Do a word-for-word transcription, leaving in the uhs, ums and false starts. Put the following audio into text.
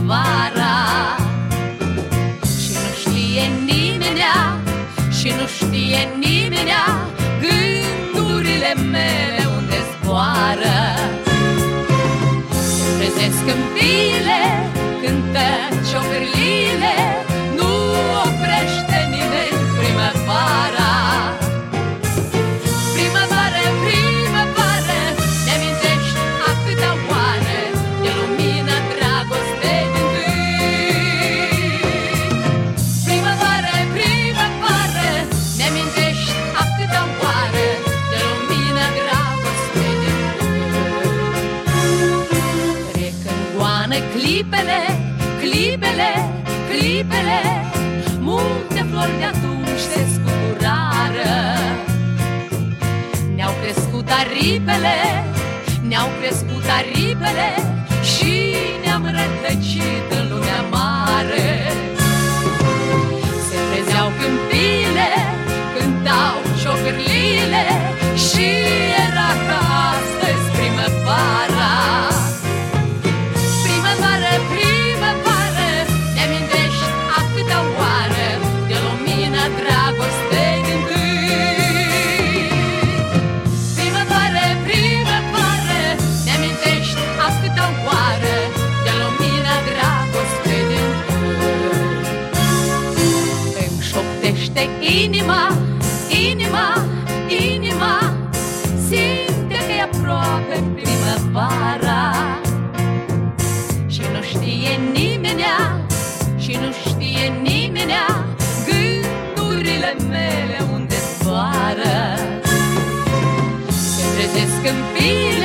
vara. Și nu știe nimenea, și nu știe nimenea gândurile mele unde zboară. Se trezesc câmpiile, cântă ciocârliile, nu oprește nimeni primăvara. Primăvară, primăvară, ne-amintești atâta oară de lumina dragostei din tâi. Primăvară, primăvară, ne-amintești atâta oară de lumina dragostei din tâi. Trec în goană clipele, clipele, clipele, multe flori de atunci se scuturară. Ne-au crescut aripele, ne-au crescut aripele și ne-am rătăcit în lumea mare. Se trezeau câmpiile, cântau ciocârliile și era ca astăzi primăvara. Primăvară, primăvară, ne-amintești atâta oară de lumina dragostei din tâi. Primăvară, primăvară, ne-amintești atâta oară de lumina dragostei din tâi. Îmi șoptește inima, inima, inima, simte că e aproape primăvara. Și nu știe nimenea, și nu știe nimenea gândurile mele unde zboară. Se trezesc câmpiile,